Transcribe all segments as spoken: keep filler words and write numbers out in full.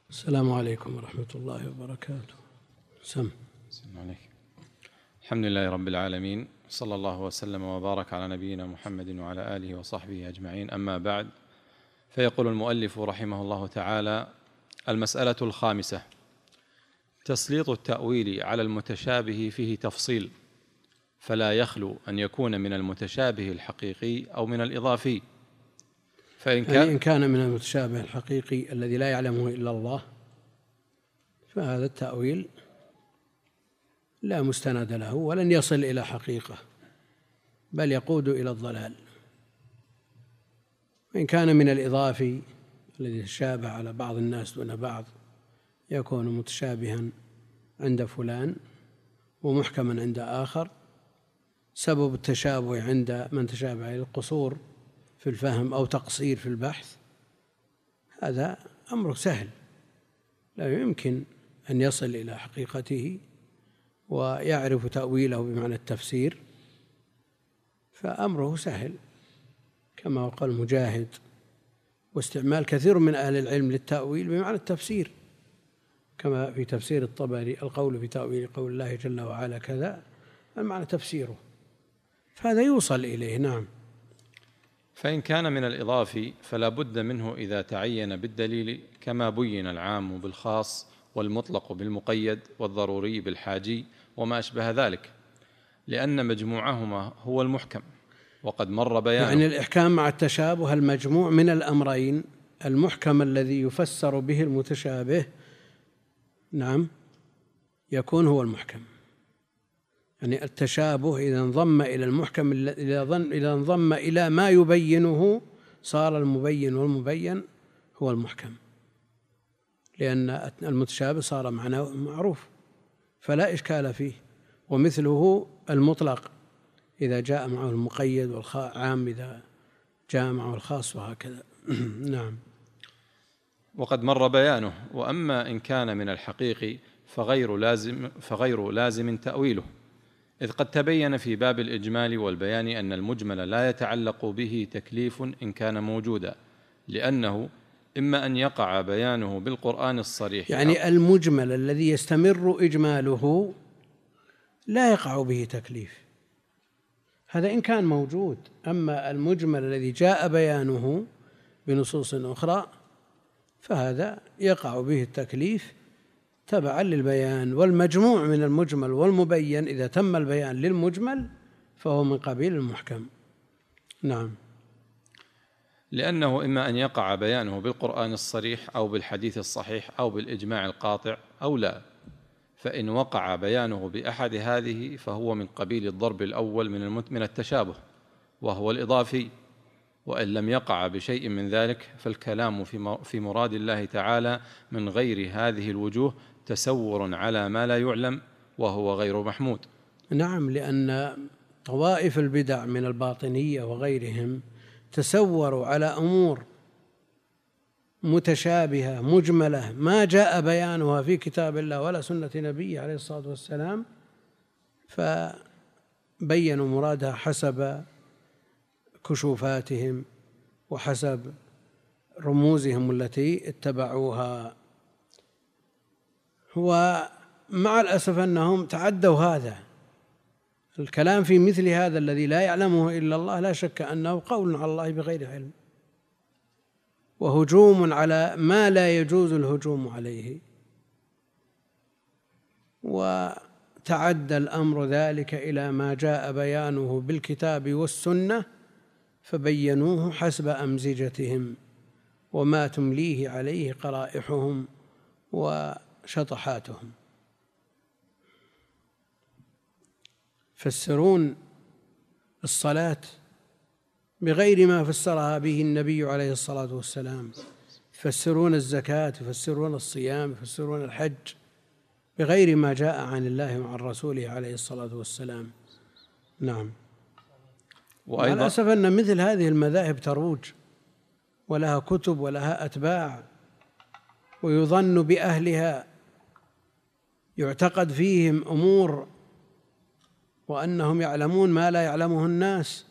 السلام عليكم ورحمة الله وبركاته. سم السلام عليكم. الحمد لله رب العالمين، صلى الله وسلم وبارك على نبينا محمد وعلى آله وصحبه أجمعين، أما بعد، فيقول المؤلف رحمه الله تعالى: المسألة الخامسة: تسليط التأويل على المتشابه فيه تفصيل، فلا يخلو أن يكون من المتشابه الحقيقي أو من الإضافي. فإن كان, يعني إن كان من المتشابه الحقيقي الذي لا يعلمه إلا الله فهذا التأويل لا مستند له ولن يصل إلى حقيقة، بل يقود إلى الضلال. وإن كان من الإضافي الذي تشابه على بعض الناس دون بعض، يكون متشابها عند فلان ومحكما عند آخر، سبب التشابه عند من تشابه القصور في الفهم أو تقصير في البحث، هذا أمر سهل لا يمكن أن يصل إلى حقيقته ويعرف تأويله بمعنى التفسير، فأمره سهل كما قال مجاهد، واستعمال كثير من أهل العلم للتأويل بمعنى التفسير، كما في تفسير الطبري: القول في تأويل قول الله جل وعلا كذا، المعنى تفسيره، فهذا يوصل إليه. نعم. فإن كان من الإضافي فلا بد منه إذا تعين بالدليل، كما بين العام بالخاص والمطلق بالمقيد والضروري بالحاجي وما أشبه ذلك، لأن مجموعهما هو المحكم، وقد مر بيانه. يعني الإحكام مع التشابه المجموع من الأمرين، المحكم الذي يفسر به المتشابه، نعم، يكون هو المحكم. يعني التشابه إذا انضم إلى المحكم، إذا انضم إلى ما يبينه، صار المبين والمبين هو المحكم، لأن المتشابه صار معناه معروف فلا إشكال فيه. ومثله المطلق إذا جاء معه المقيد، والعام إذا جاء معه الخاص، وهكذا. نعم. وقد مر بيانه. وأما إن كان من الحقيقي فغير لازم, فغير لازم تأويله، إذ قد تبين في باب الإجمال والبيان أن المجمل لا يتعلق به تكليف إن كان موجودا، لأنه إما أن يقع بيانه بالقرآن الصريح، يعني المجمل الذي يستمر إجماله لا يقع به تكليف، هذا إن كان موجود. أما المجمل الذي جاء بيانه بنصوص أخرى فهذا يقع به التكليف تبعا للبيان. والمجموع من المجمل والمبين إذا تم البيان للمجمل فهو من قبيل المحكم. نعم. لأنه إما أن يقع بيانه بالقرآن الصريح أو بالحديث الصحيح أو بالإجماع القاطع أو لا، فإن وقع بيانه بأحد هذه فهو من قبيل الضرب الأول من التشابه وهو الإضافي. وإن لم يقع بشيء من ذلك فالكلام في مراد الله تعالى من غير هذه الوجوه تسور على ما لا يعلم وهو غير محمود. نعم، لأن طوائف البدع من الباطنية وغيرهم تسوروا على أمور متشابهة مجملة ما جاء بيانها في كتاب الله ولا سنة نبيه عليه الصلاة والسلام، فبينوا مرادها حسب كشوفاتهم وحسب رموزهم التي اتبعوها. ومع الأسف أنهم تعدوا هذا الكلام في مثل هذا الذي لا يعلمه إلا الله، لا شك أنه قول على الله بغير علم وهجوم على ما لا يجوز الهجوم عليه. وتعدى الأمر ذلك إلى ما جاء بيانه بالكتاب والسنة فبينوه حسب أمزجتهم وما تمليه عليه قرائحهم وشطحاتهم. يفسرون الصلاة بغير ما فسرها به النبي عليه الصلاة والسلام، يفسرون الزكاة، يفسرون الصيام، يفسرون الحج بغير ما جاء عن الله وعن رسوله عليه الصلاة والسلام. نعم. وأيضا للأسف أن مثل هذه المذاهب تروج ولها كتب ولها أتباع، ويظن بأهلها، يعتقد فيهم أمور وأنهم يعلمون ما لا يعلمه الناس.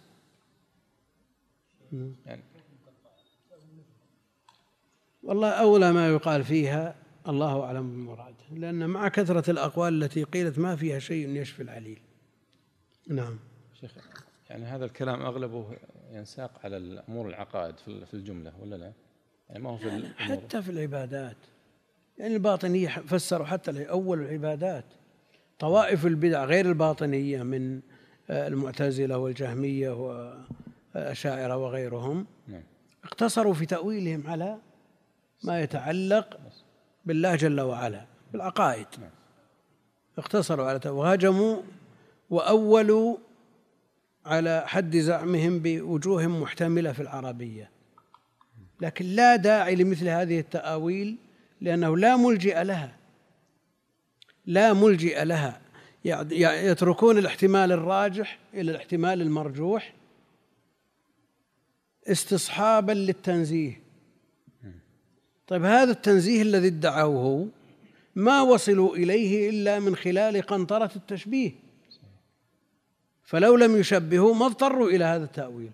والله أولى ما يقال فيها الله أعلم بالمراد، لأن مع كثرة الأقوال التي قيلت ما فيها شيء يشفي العليل. نعم شيخ، يعني هذا الكلام أغلبه ينساق على الأمور العقائد في الجملة ولا لا؟ يعني ما هو في الأمور. حتى في العبادات، يعني الباطنية فسروا حتى أول العبادات. طوائف البدع غير الباطنية من المعتزلة والجهمية والأشاعرة وغيرهم اقتصروا في تأويلهم على ما يتعلق بالله جل وعلا بالعقائد، اقتصروا على وهاجموا وأولوا على حد زعمهم بوجوه محتملة في العربية، لكن لا داعي لمثل هذه التأويل لأنه لا ملجئ لها، لا ملجئ لها، يتركون الاحتمال الراجح إلى الاحتمال المرجوح استصحابا للتنزيه. طيب هذا التنزيه الذي ادعوه ما وصلوا إليه إلا من خلال قنطرة التشبيه، فلو لم يشبهوا ما اضطروا إلى هذا التأويل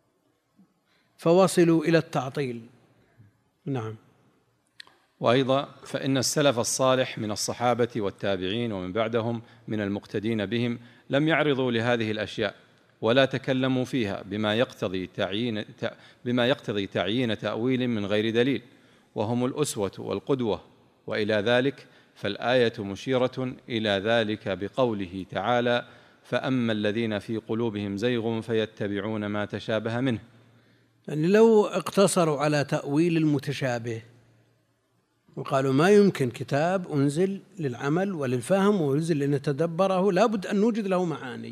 فوصلوا إلى التعطيل. نعم. وأيضا فإن السلف الصالح من الصحابة والتابعين ومن بعدهم من المقتدين بهم لم يعرضوا لهذه الأشياء ولا تكلموا فيها بما يقتضي تعيين بما يقتضي تعيين تأويل من غير دليل، وهم الأسوة والقدوة. وإلى ذلك فالآية مشيرة إلى ذلك بقوله تعالى: فأما الذين في قلوبهم زيغ فيتبعون ما تشابه منه. يعني لو اقتصروا على تأويل المتشابه وقالوا ما يمكن كتاب أنزل للعمل وللفهم وأنزل لنتدبره، لابد أن نوجد له معاني،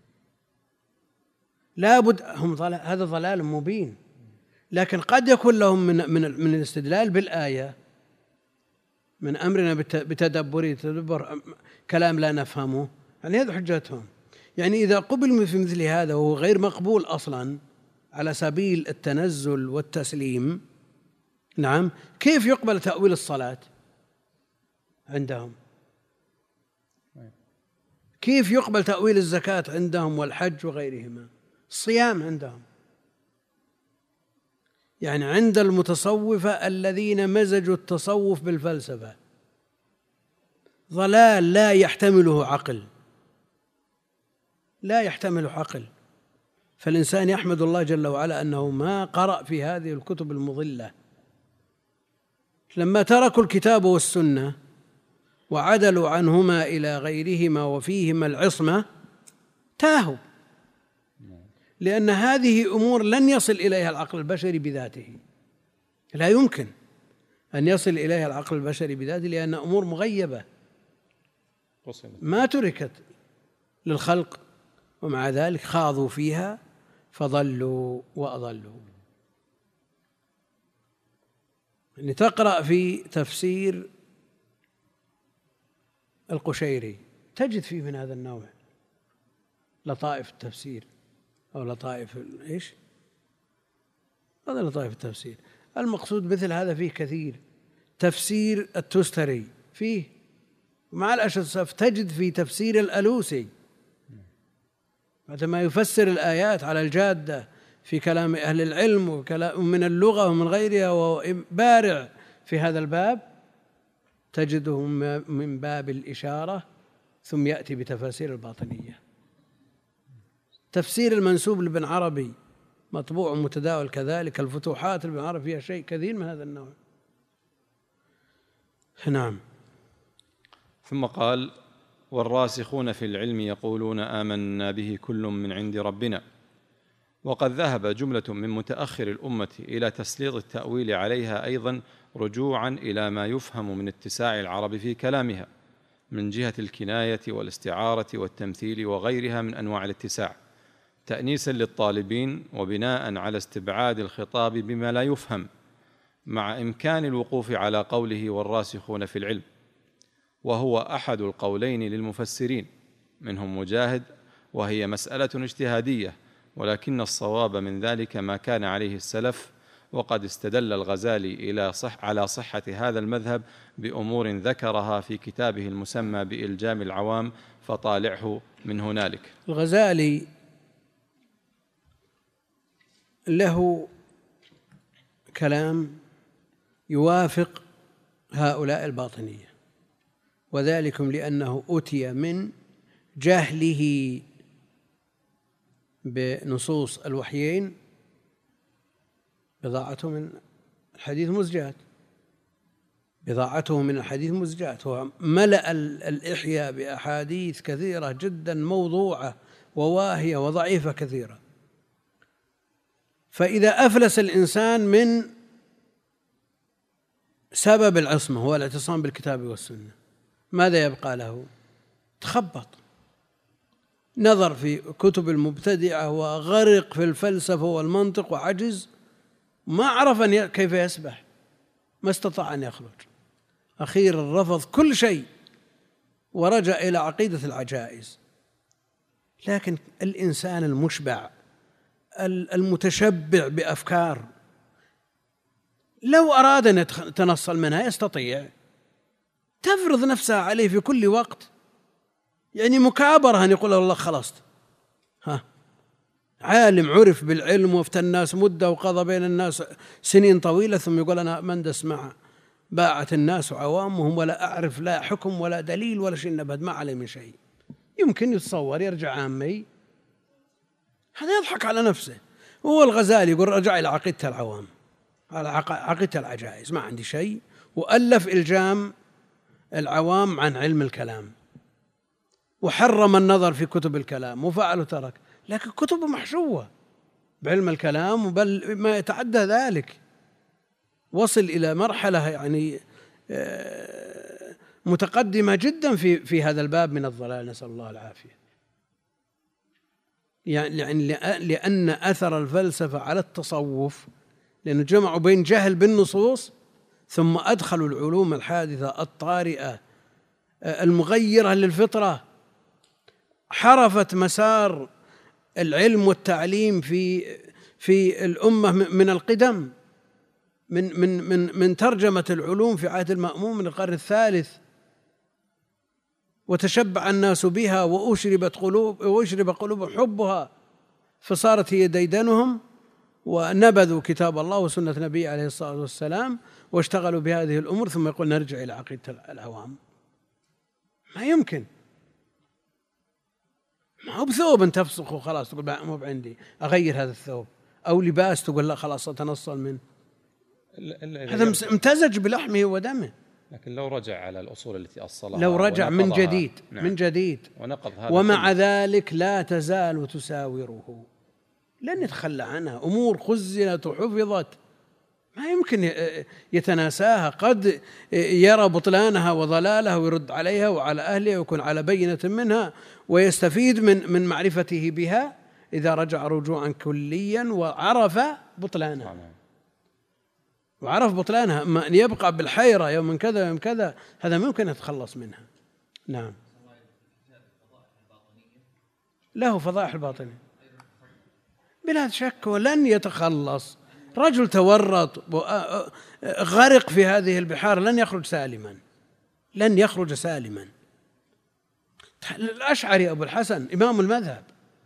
لابد هم ضلال، هذا ضلال مبين، لكن قد يكون لهم من من من الاستدلال بالآية من أمرنا بتدبر تدبر كلام لا نفهمه، يعني هذا حجتهم. يعني إذا قبل في مثل هذا وهو غير مقبول أصلا على سبيل التنزل والتسليم، نعم، كيف يقبل تأويل الصلاة عندهم؟ كيف يقبل تأويل الزكاة عندهم والحج وغيرهما؟ الصيام عندهم. يعني عند المتصوفة الذين مزجوا التصوف بالفلسفة ضلال لا يحتمله عقل، لا يحتمل عقل. فالإنسان يحمد الله جل وعلا أنه ما قرأ في هذه الكتب المضلة. لما تركوا الكتاب والسنة وعدلوا عنهما إلى غيرهما وفيهما العصمة تاهوا، لأن هذه أمور لن يصل إليها العقل البشري بذاته، لا يمكن أن يصل إليها العقل البشري بذاته، لأن أمور مغيبة ما تركت للخلق، ومع ذلك خاضوا فيها فضلوا وأضلوا. يعني تقرأ في تفسير القشيري تجد فيه من هذا النوع لطائف التفسير أو لطائف إيش هذا لطائف التفسير. المقصود مثل هذا فيه كثير. تفسير التستري فيه، مع الأسف تجد في تفسير الألوسي عندما يفسر الآيات على الجادة في كلام أهل العلم وكلام من اللغة ومن غيرها وبارع في هذا الباب، تجده من باب الإشارة ثم يأتي بتفاسير الباطنية. تفسير المنسوب لابن عربي مطبوع متداول كذلك، الفتوحات لابن عربي فيها شيء كثير من هذا النوع. نعم. ثم قال: والراسخون في العلم يقولون آمنا به كل من عند ربنا. وقد ذهب جملة من متأخر الأمة إلى تسليط التأويل عليها أيضا رجوعا إلى ما يفهم من اتساع العرب في كلامها من جهة الكناية والاستعارة والتمثيل وغيرها من أنواع الاتساع، تأنيسا للطالبين وبناء على استبعاد الخطاب بما لا يفهم، مع إمكان الوقوف على قوله والراسخون في العلم، وهو أحد القولين للمفسرين منهم مجاهد، وهي مسألة اجتهادية، ولكن الصواب من ذلك ما كان عليه السلف. وقد استدل الغزالي إلى صح على صحة هذا المذهب بأمور ذكرها في كتابه المسمى بإلجام العوام، فطالعه من هنالك. الغزالي له كلام يوافق هؤلاء الباطنية، وذلكم لأنه أتي من جهله بنصوص الوحيين بضاعته من الحديث مزجات بضاعته من الحديث مزجات وملأ الإحياء بأحاديث كثيرة جدا موضوعة وواهية وضعيفة كثيرة. فإذا أفلس الإنسان من سبب العصمة هو الاعتصام بالكتاب والسنة ماذا يبقى له؟ تخبط، نظر في كتب المبتدعة وغرق في الفلسفة والمنطق وعجز، ما عرف أن كيف يسبح، ما استطاع أن يخرج، أخيرا رفض كل شيء ورجع إلى عقيدة العجائز. لكن الإنسان المشبع المتشبع بأفكار لو أراد أن يتنصل منها يستطيع، تفرض نفسها عليه في كل وقت، يعني مكابرة أن يقول الله خلصت، ها عالم عرف بالعلم وافتى الناس مدة وقضى بين الناس سنين طويلة ثم يقول أنا مندس مع باعت الناس وعوامهم ولا أعرف لا حكم ولا دليل ولا شيء نبد ما عليه من شيء. يمكن يتصور يرجع عامي، هذا يضحك على نفسه. هو الغزالي يقول رجع إلى عقيدة العوام، على عقيدة العجائز، ما عندي شيء، وألف إلجام العوام عن علم الكلام وحرم النظر في كتب الكلام وفعل وترك، لكن كتبه محشوة بعلم الكلام بل ما يتعدى ذلك، وصل إلى مرحلة يعني متقدمة جدا في في هذا الباب من الضلال، نسأل الله العافية. يعني لأن أثر الفلسفة على التصوف لأنه جمعوا بين جهل بالنصوص ثم أدخلوا العلوم الحادثة الطارئة المغيرة للفطرة، حرفت مسار العلم والتعليم في في الأمة من القدم، من من من من ترجمة العلوم في عهد المأمون من القرن الثالث، وتشبع الناس بها وأشربت قلوب وأشرب قلوبهم حبها، فصارت هي ديدنهم ونبذوا كتاب الله وسنة نبيه عليه الصلاة والسلام واشتغلوا بهذه الأمور، ثم يقول نرجع إلى عقيدة العوام. ما يمكن، ما هو بثوب أن تفسخ وخلاص تقول مو بعندي أغير هذا الثوب، أو لباس تقول لا خلاص أتنصل منه، هذا امتزج بلحمه ودمه. لكن لو رجع على الأصول التي أصلها، لو رجع من جديد نعم. من جديد ونقض هذا ومع ذلك لا تزال تساوره، لن يتخلى عنها، أمور خزنت وحفظت ما يمكن يتناساها، قد يرى بطلانها وضلالها ويرد عليها وعلى أهلها ويكون على بينة منها ويستفيد من من معرفته بها إذا رجع رجوعا كليا وعرف بطلانها وعرف بطلانها. أما أن يبقى بالحيرة يوم من كذا يوم كذا هذا ممكن يتخلص منها. نعم له فضائح الباطنية بلا شك، ولن يتخلص. رجل تورط غرق في هذه البحار لن يخرج سالما، لن يخرج سالما. الأشعري أبو الحسن إمام المذهب،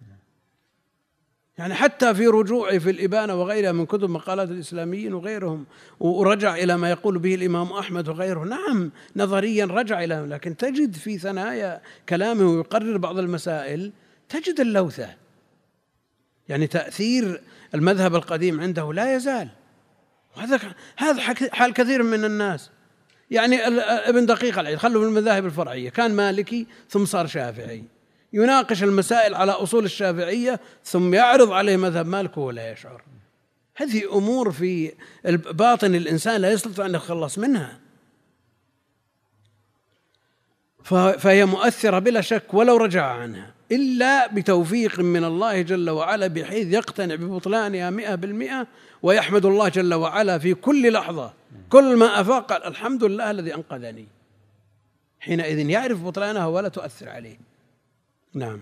يعني حتى في رجوعه في الإبانة وغيرها من كتب مقالات الإسلاميين وغيرهم، ورجع إلى ما يقول به الإمام أحمد وغيره، نعم نظريا رجع إلى، لكن تجد في ثنايا كلامه ويقرر بعض المسائل تجد اللوثة، يعني تأثير المذهب القديم عنده لا يزال. وهذا هذا حال كثير من الناس. يعني ابن دقيق العيد خلوا في المذاهب الفرعية، كان مالكي ثم صار شافعي، يناقش المسائل على أصول الشافعية ثم يعرض عليه مذهب مالك ولا يشعر. هذه أمور في باطن الإنسان لا يستطيع أن يتخلص منها، فهي مؤثرة بلا شك ولو رجع عنها، إلا بتوفيق من الله جل وعلا بحيث يقتنع ببطلانها مئة بالمئة ويحمد الله جل وعلا في كل لحظة، كل ما أفاق الحمد لله الذي أنقذني، حينئذ يعرف بطلانها ولا تؤثر عليه. نعم.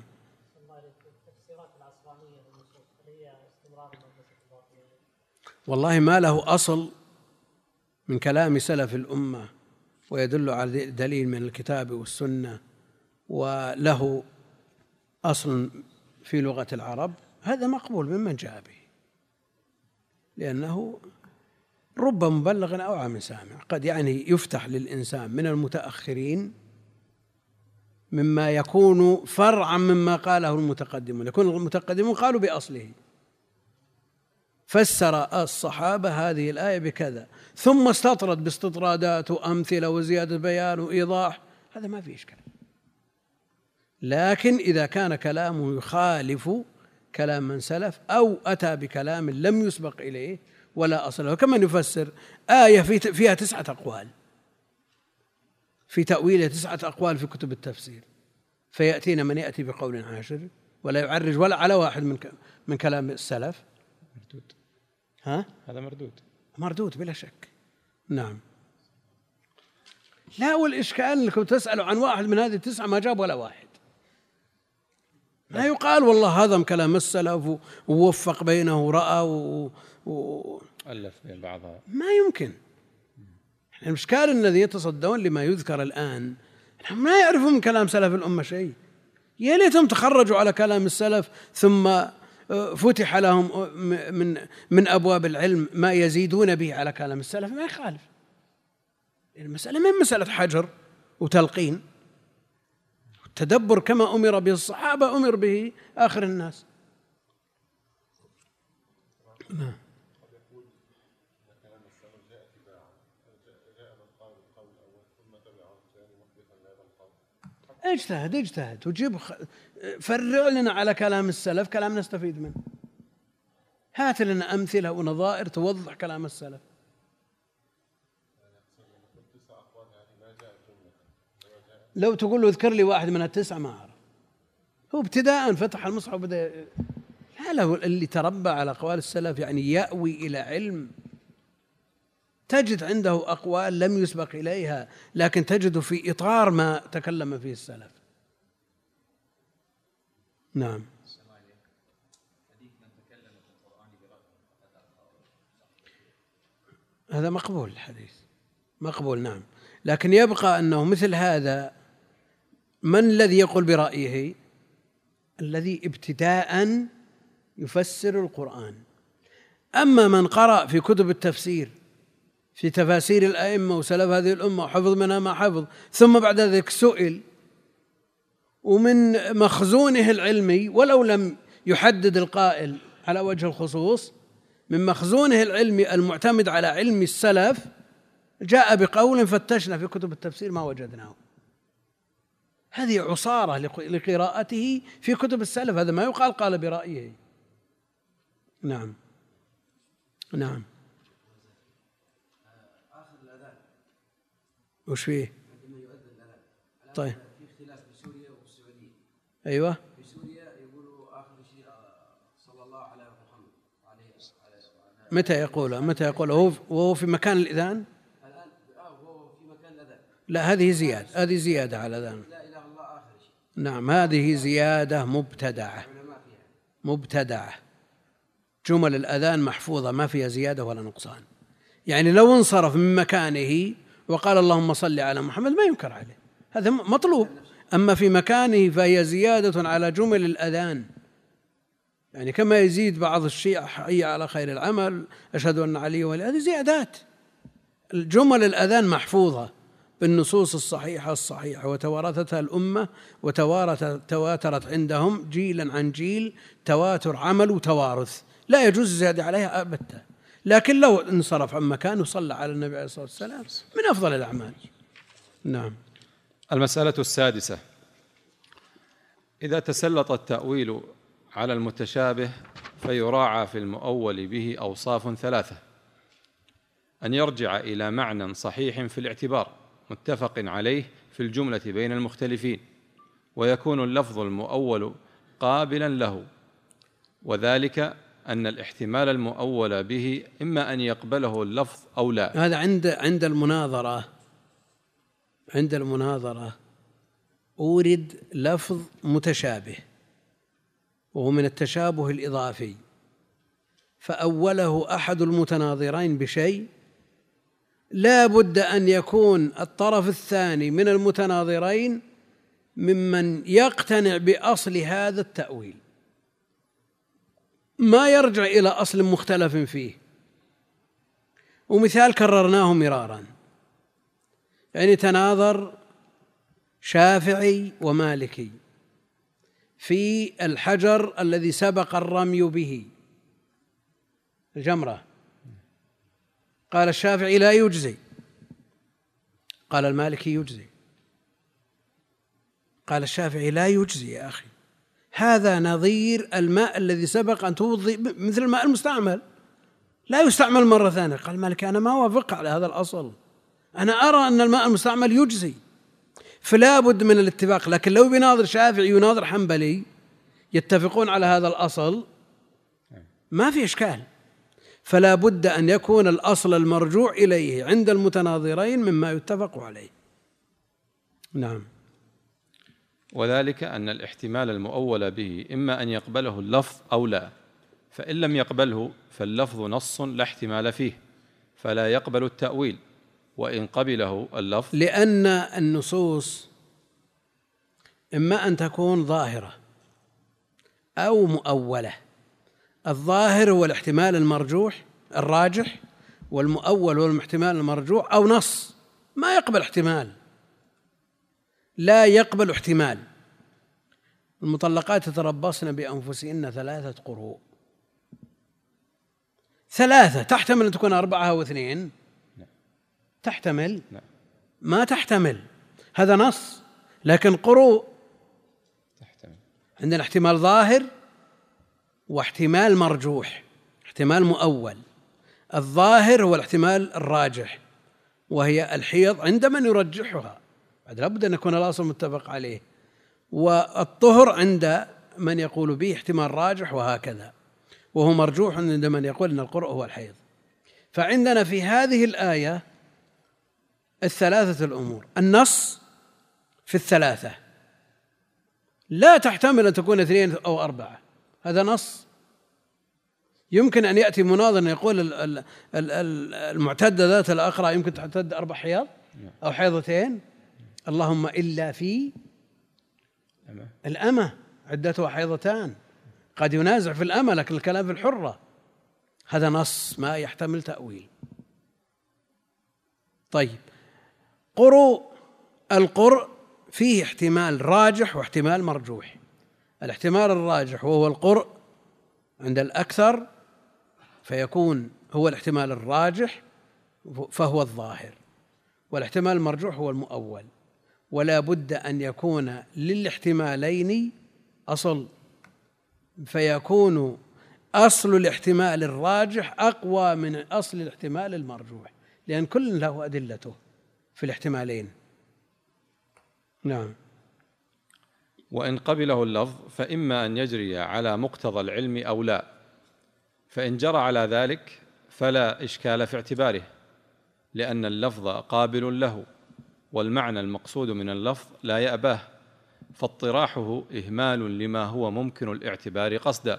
والله ما له أصل من كلام سلف الأمة ويدل على دليل من الكتاب والسنة وله أصل في لغة العرب، هذا مقبول ممن جاء به، لأنه رب مبلغ أوعى من سامع، قد يعني يفتح للإنسان من المتأخرين مما يكون فرعا مما قاله المتقدمون، يكون المتقدمون قالوا بأصله، فسر الصحابة هذه الآية بكذا ثم استطرد باستطرادات وأمثلة وزيادة بيان وإيضاح، هذا ما فيه إشكال. لكن إذا كان كلامه يخالف كلام من سلف أو أتى بكلام لم يسبق إليه ولا أصل له، كما يفسر آية فيها تسعة أقوال، في تأويلها تسعة أقوال في كتب التفسير، فيأتينا من يأتي بقول عاشر ولا يعرج ولا على واحد من من كلام السلف، مردود. ها؟ هذا مردود مردود بلا شك. نعم. لا، والإشكال أنكم تسألوا عن واحد من هذه التسعة ما جاب ولا واحد. لا يقال والله هذا كلام السلف ووفق بينه ورأى و... و... ألف بين بعضها، ما يمكن. الإشكال الذي يتصدون لما يذكر الآن ما يعرفون من كلام سلف الأمة شيء، يا ليتهم تخرجوا على كلام السلف ثم فتح لهم من من أبواب العلم ما يزيدون به على كلام السلف، ما يخالف. المسألة ما مسألة حجر وتلقين، التدبر كما أمر به الصحابة أمر به آخر الناس. نعم. اجتهد اجتهد وجيب فرع لنا على كلام السلف كلام نستفيد منه، هات لنا أمثلة ونظائر توضح كلام السلف. لو تقول له اذكر لي واحد من التسعة ما أعرف، هو ابتداء فتح المصحف وبدأ. لا له اللي تربى على أقوال السلف يعني يأوي إلى علم، تجد عنده أقوال لم يسبق إليها لكن تجد في إطار ما تكلم فيه السلف. نعم. هذا مقبول الحديث مقبول، نعم، لكن يبقى أنه مثل هذا من الذي يقول برأيه؟ الذي ابتداء يفسر القرآن. أما من قرأ في كتب التفسير في تفاسير الأئمة وسلف هذه الأمة وحفظ منها ما حفظ، ثم بعد ذلك سئل ومن مخزونه العلمي ولو لم يحدد القائل على وجه الخصوص، من مخزونه العلمي المعتمد على علم السلف جاء بقول فتشنا في كتب التفسير ما وجدناه. هذه عصارة لقراءته في كتب السلف، هذا ما يقال قال برأيه. نعم نعم. وش فيه؟ طيب في اختلاف بسوريا والسعودية. أيوة. في سوريا يقولوا آخر شيء صلى الله على محمد عليه. متى يقوله؟ متى يقوله؟ هو وهو في مكان الإذان؟ الآن هو في مكان الأذان. لا، هذه زيادة، هذه زيادة على الأذان. لا إله إلا الله آخر شيء. نعم، هذه زيادة مبتدعة مبتدعة. جمل الأذان محفوظة ما فيها زيادة ولا نقصان. يعني لو انصرف من مكانه وقال اللهم صل على محمد ما ينكر عليه، هذا مطلوب. أما في مكانه فهي زيادة على جمل الأذان، يعني كما يزيد بعض الشيعة حي على خير العمل أشهد أن علي ولي، هذه زيادات. الجمل الأذان محفوظة بالنصوص الصحيحة الصحيحة وتوارثتها الأمة وتواترت عندهم جيلا عن جيل، تواتر عمل وتوارث، لا يجوز الزيادة عليها أبدا. لكن لو انصرف عن مكانه وصلى على النبي عليه الصلاة والسلام من أفضل الأعمال. نعم. المسألة السادسة: إذا تسلط التأويل على المتشابه فيراعى في المؤول به أوصاف ثلاثة: أن يرجع إلى معنى صحيح في الاعتبار متفق عليه في الجملة بين المختلفين، ويكون اللفظ المؤول قابلا له، وذلك أن الاحتمال المؤول به إما أن يقبله اللفظ أو لا. هذا عند عند المناظرة عند المناظرة أورد لفظ متشابه وهو من التشابه الإضافي، فأوله أحد المتناظرين بشيء، لا بد أن يكون الطرف الثاني من المتناظرين ممن يقتنع بأصل هذا التأويل، ما يرجع إلى أصل مختلف فيه. ومثال كررناه مرارا، يعني تناظر شافعي ومالكي في الحجر الذي سبق الرمي به، الجمرة. قال الشافعي لا يجزي، قال المالكي يجزي. قال الشافعي لا يجزي يا أخي، هذا نظير الماء الذي سبق أن توضي مثل الماء المستعمل، لا يستعمل مرة ثانية. قال المالكي أنا ما وافق على هذا الأصل، أنا أرى أن الماء المستعمل يجزي، فلا بد من الاتفاق. لكن لو بيناظر شافعي يناظر حنبلي يتفقون على هذا الأصل ما في إشكال، فلا بد أن يكون الأصل المرجوع إليه عند المتناظرين مما يتفق عليه. نعم. وذلك أن الاحتمال المؤول به إما أن يقبله اللفظ أو لا، فإن لم يقبله فاللفظ نص لا احتمال فيه فلا يقبل التأويل، وإن قبله اللفظ لأن النصوص إما أن تكون ظاهرة أو مؤولة. الظاهر هو الاحتمال المرجوح الراجح، والمؤول هو الاحتمال المرجوح، أو نص ما يقبل احتمال، لا يقبل احتمال. المطلقات يتربصن بأنفسهن ثلاثة قروء، ثلاثة تحتمل أن تكون أربعة أو اثنين، تحتمل ما تحتمل، هذا نص. لكن قروء تحتمل. عندنا احتمال ظاهر واحتمال مرجوح، احتمال مؤول. الظاهر هو الاحتمال الراجح وهي الحيض عند من يرجحها، بعد لابد أن يكون الأصل متفق عليه، والطهر عند من يقول به احتمال راجح، وهكذا، وهو مرجوح عند من يقول أن القرء هو الحيض. فعندنا في هذه الآية الثلاثة الأمور. النص في الثلاثة لا تحتمل أن تكون اثنين أو أربعة، هذا نص. يمكن أن يأتي مناظر يقول المعتدة ذات الأقرع يمكن تعتد أربع حيض أو حيضتين، اللهم إلا في الأمة عدتها حيضتان، قد ينازع في الأمة، لكن الكلام في الحرة، هذا نص ما يحتمل تأويل. طيب، قروء، القرء فيه احتمال راجح واحتمال مرجوح. الاحتمال الراجح وهو القرء عند الأكثر فيكون هو الاحتمال الراجح فهو الظاهر، والاحتمال المرجوح هو المؤول. ولا بد أن يكون للاحتمالين أصل، فيكون أصل الاحتمال الراجح أقوى من أصل الاحتمال المرجوح، لأن كل له أدلته في الاحتمالين. نعم. وإن قبله اللفظ فإما أن يجري على مقتضى العلم أو لا، فإن جرى على ذلك فلا إشكال في اعتباره، لأن اللفظ قابل له، والمعنى المقصود من اللفظ لا يأباه، فاطراحه إهمال لما هو ممكن الاعتبار قصدا،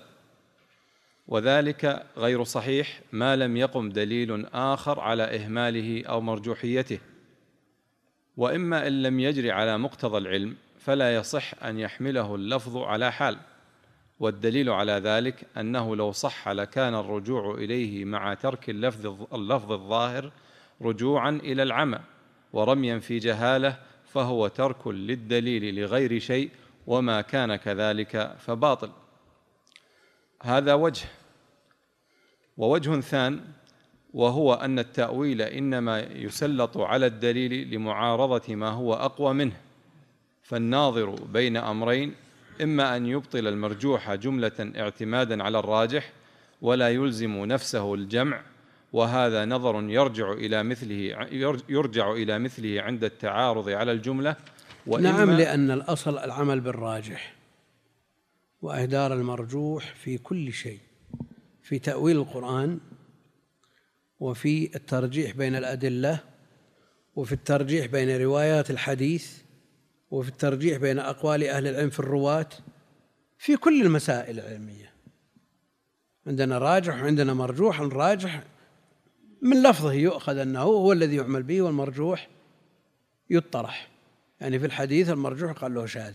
وذلك غير صحيح ما لم يقم دليل آخر على إهماله أو مرجوحيته. وإما إن لم يجري على مقتضى العلم فلا يصح أن يحمله اللفظ على حال، والدليل على ذلك أنه لو صح لكان الرجوع إليه مع ترك اللفظ, اللفظ الظاهر رجوعا إلى العمى ورميا في جهالة، فهو ترك للدليل لغير شيء، وما كان كذلك فباطل. هذا وجه. ووجه ثان وهو أن التأويل إنما يسلط على الدليل لمعارضة ما هو أقوى منه، فالناظر بين أمرين، إما أن يبطل المرجوح جملة اعتمادا على الراجح ولا يلزم نفسه الجمع، وهذا نظر يرجع إلى مثله يرجع إلى مثله عند التعارض على الجملة. نعم، لأن الأصل العمل بالراجح وإهدار المرجوح في كل شيء، في تأويل القرآن، وفي الترجيح بين الأدلة، وفي الترجيح بين روايات الحديث، وفي الترجيح بين أقوال أهل العلم في الرواة، في كل المسائل العلمية عندنا راجح وعندنا مرجوح. الراجح من لفظه يؤخذ أنه هو الذي يعمل به، والمرجوح يطرح، يعني في الحديث المرجوح قال له شاذ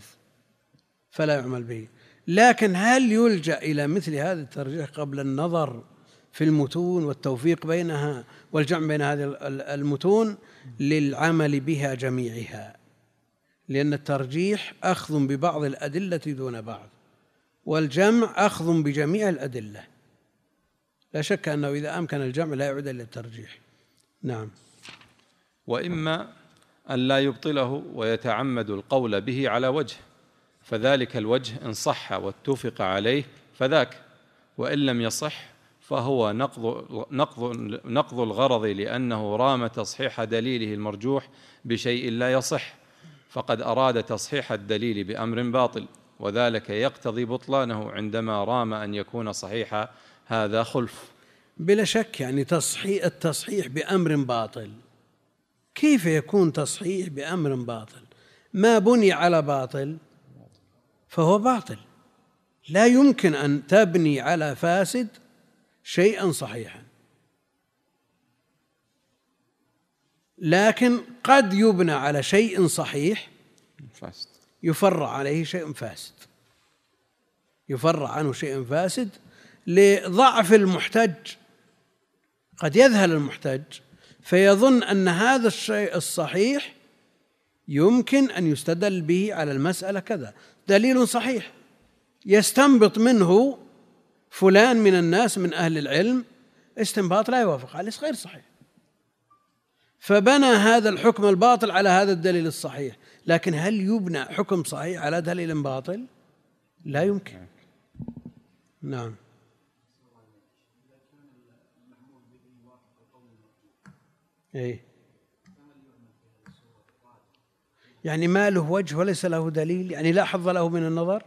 فلا يعمل به. لكن هل يلجأ إلى مثل هذا الترجيح قبل النظر في المتون والتوفيق بينها والجمع بين هذه المتون للعمل بها جميعها، لأن الترجيح أخذ ببعض الأدلة دون بعض، والجمع أخذ بجميع الأدلة. لا شك أنه إذا أمكن الجمع لا يعود إلى الترجيح. نعم. وإما أن لا يبطله ويتعمد القول به على وجه، فذلك الوجه إن صح واتفق عليه فذاك، وإن لم يصح فهو نقض, نقض, نقض الغرض، لأنه رام تصحيح دليله المرجوح بشيء لا يصح، فقد أراد تصحيح الدليل بأمر باطل، وذلك يقتضي بطلانه عندما رام أن يكون صحيحا. هذا خلف. بلا شك، يعني تصحيح التصحيح بأمر باطل، كيف يكون تصحيح بأمر باطل؟ ما بني على باطل فهو باطل، لا يمكن أن تبني على فاسد شيئا صحيحا، لكن قد يبنى على شيء صحيح يفرع عليه شيء فاسد، يفرع عنه شيء فاسد لضعف المحتج. قد يذهل المحتج فيظن أن هذا الشيء الصحيح يمكن أن يستدل به على المسألة كذا، دليل صحيح، يستنبط منه فلان من الناس من أهل العلم استنباط لا يوافق عليه، غير صحيح، فبنى هذا الحكم الباطل على هذا الدليل الصحيح. لكن هل يبنى حكم صحيح على دليل باطل؟ لا يمكن. نعم. إيه؟ يعني ما له وجه وليس له دليل، يعني لا حظ له من النظر.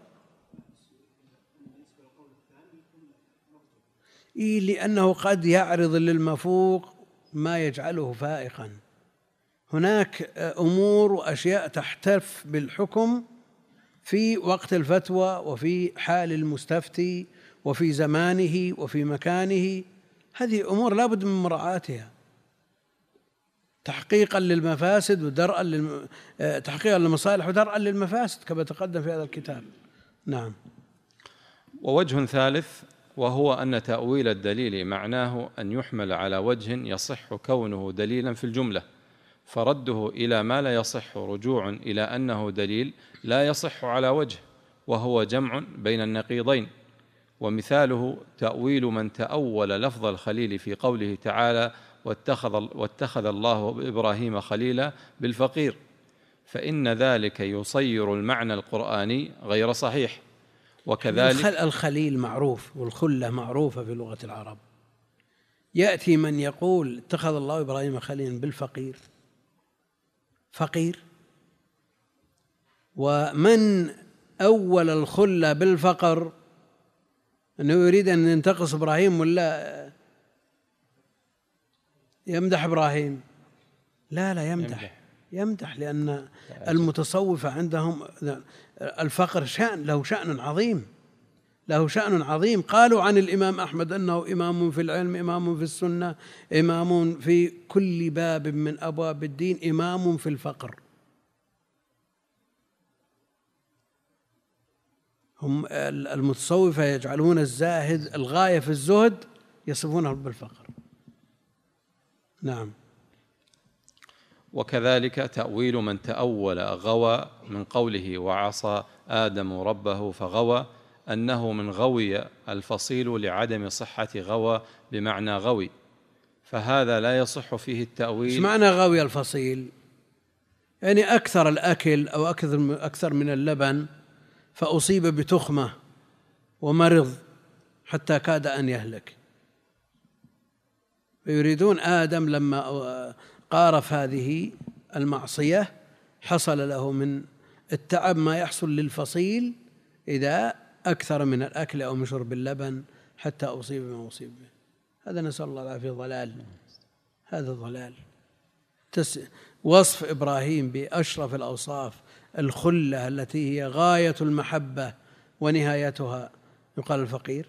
إيه؟ لأنه قد يعرض للمفوق ما يجعله فائقا. هناك أمور وأشياء تحتف بالحكم في وقت الفتوى وفي حال المستفتي وفي زمانه وفي مكانه، هذه أمور لا بد من مراعاتها تحقيقا للمفاسد ودرءا للم... تحقيقا للمصالح ودرءا للمفاسد كما تقدم في هذا الكتاب. نعم. ووجه ثالث، وهو أن تأويل الدليل معناه أن يحمل على وجه يصح كونه دليلا في الجملة، فرده إلى ما لا يصح رجوع إلى أنه دليل لا يصح على وجه، وهو جمع بين النقيضين. ومثاله تأويل من تأول لفظ الخليل في قوله تعالى واتخذ, واتخذ الله إبراهيم خليلا بالفقير، فإن ذلك يصير المعنى القرآني غير صحيح. وكذلك الخليل معروف والخلة معروفة في لغة العرب، يأتي من يقول اتخذ الله إبراهيم خليلا بالفقير، فقير، ومن أول الخلة بالفقر أنه يريد أن ينتقص إبراهيم ولا يمدح إبراهيم؟ لا لا يمدح يمدح لأن المتصوفة عندهم الفقر شأن له شأن عظيم له شأن عظيم. قالوا عن الإمام أحمد أنه إمام في العلم، إمام في السنة، إمام في كل باب من أبواب الدين، إمام في الفقر. هم المتصوفة يجعلون الزاهد الغاية في الزهد يصفونه بالفقر. نعم. وكذلك تأويل من تأول غوى من قوله وعصى آدم ربه فغوى، أنه من غوي الفصيل لعدم صحة غوى بمعنى غوي، فهذا لا يصح فيه التأويل. إيش معنى غوي الفصيل؟ يعني أكثر الأكل أو أكثر من اللبن فأصيب بتخمة ومرض حتى كاد أن يهلك، فيريدون آدم لما قارف هذه المعصية حصل له من التعب ما يحصل للفصيل إذا أكثر من الأكل أو من شرب اللبن حتى أصيب ما أصيب به. هذا نسأل الله العافية ضلال، هذا ضلال. تس... وصف إبراهيم بأشرف الأوصاف، الخلة التي هي غاية المحبة ونهايتها، يقال الفقير.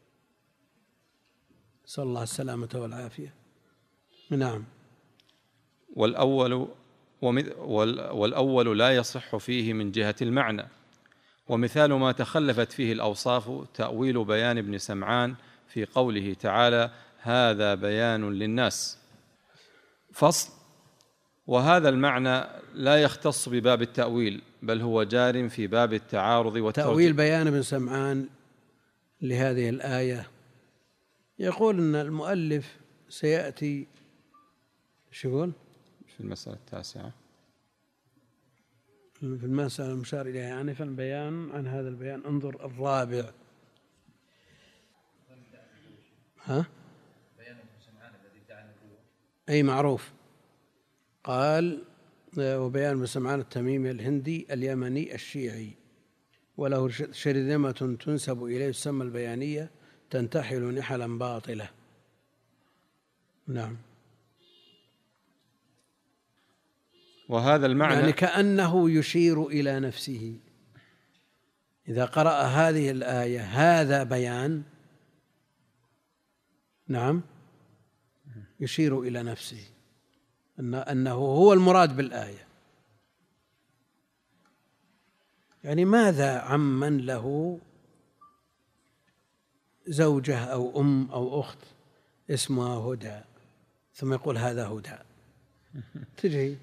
نسأل الله السلامة والعافية. نعم. والأول والأول لا يصح فيه من جهة المعنى. ومثال ما تخلفت فيه الأوصاف تأويل بيان ابن سمعان في قوله تعالى هذا بيان للناس. فصل. وهذا المعنى لا يختص بباب التأويل، بل هو جار في باب التعارض والترجيح. تأويل بيان ابن سمعان لهذه الآية يقول أن المؤلف سيأتي شو يقول في المسألة التاسعة في المسألة المشار إليها آنفا بيان عن هذا البيان. انظر الرابع. ها أي معروف. قال وبيان ابن سمعان التميمي الهندي اليمني الشيعي، وله شرذمة تنسب إليه تسمى البيانية، تنتحل نحلا باطلة. نعم. وهذا المعنى يعني كأنه يشير إلى نفسه إذا قرأ هذه الآية هذا بيان. نعم، يشير إلى نفسه أن أنه هو المراد بالآية. يعني ماذا عمن له زوجة أو أم أو أخت اسمها هدى ثم يقول هذا هدى تجي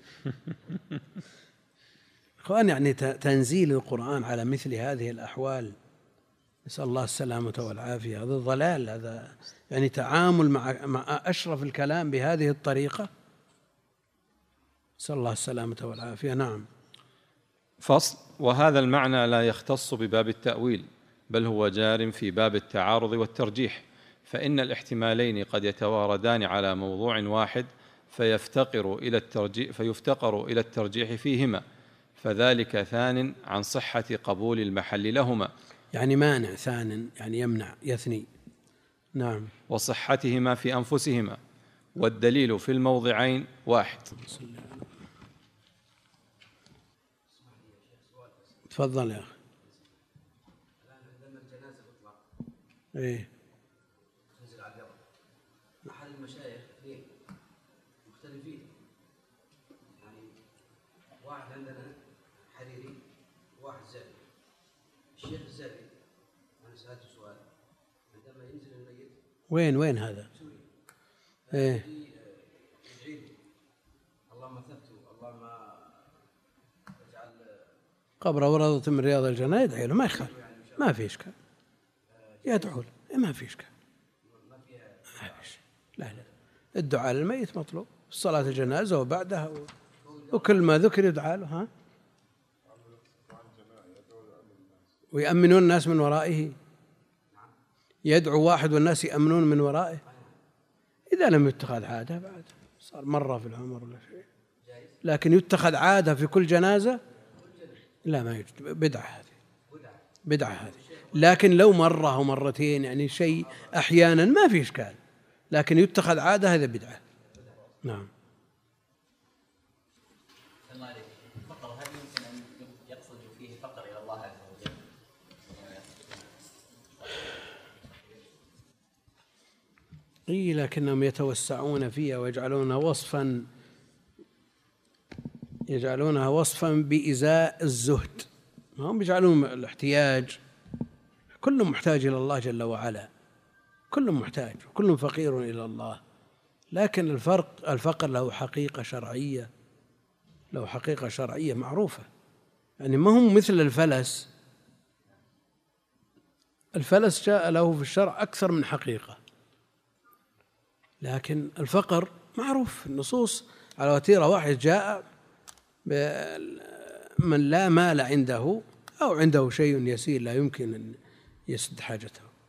أخوان، يعني تنزيل القرآن على مثل هذه الأحوال نسأل الله السلامة والعافية، هذا ضلال. هذا يعني تعامل مع مع أشرف الكلام بهذه الطريقة، نسأل الله السلامة والعافية. نعم. فصل. وهذا المعنى لا يختص بباب التأويل، بل هو جار في باب التعارض والترجيح، فإن الاحتمالين قد يتواردان على موضوع واحد فيفتقر إلى الترجيح فيفتقر إلى الترجيح فيهما، فذلك ثان عن صحة قبول المحل لهما. يعني مانع ثان، يعني يمنع يثني. نعم. وصحتهما في أنفسهما، والدليل في الموضعين واحد. تفضل يا أخي. لما الجنازة تطلع إيه تنزل على القبر، أحد المشايخ اثنين مختلفين، يعني واحد عندنا حريري وواحد زاهي. الشيخ الزاهي أنا سألته سؤال، عندما ينزل الميت وين وين هذا؟ سوري إيه يدعي له اللهم ثبته اللهم اجعل قبر ورضة من رياض الجنة، يدعي له ما يخالف، ما في إشكال، يدعو له ما في إشكال، ما في شيء. لا لا، الدعاء للميت مطلوب، صلاة الجنازة وبعدها وكل ما ذكر يدعى له. ها ويأمنون الناس من ورائه، يدعو واحد والناس يأمنون من ورائه. إذا لم يتخذ عادة بعد صار مرة في العمر ولا شيء، لكن يتخذ عادة في كل جنازة لا، ما يوجد. بدعة هذه، بدعة هذه. لكن لو مرة أو مرتين يعني شيء أحيانا ما في إشكال، لكن يتخذ عادة هذا بدعة. نعم. الفقر هل يمكن أن يقصد فيه فقر إلى الله عز وجل؟ إيه، لكنهم يتوسعون فيها ويجعلونها وصفا يجعلونها وصفا بإزاء الزهد، ما هم يجعلون الاحتياج. كل محتاج إلى الله جل وعلا، كل محتاج وكل فقير إلى الله، لكن الفرق الفقر له حقيقة شرعية، له حقيقة شرعية معروفة. يعني ما هم مثل الفلس. الفلس جاء له في الشرع أكثر من حقيقة، لكن الفقر معروف في النصوص على وتيرة واحد. جاء من لا مال عنده أو عنده شيء يسير لا يمكن أن يسد حاجته،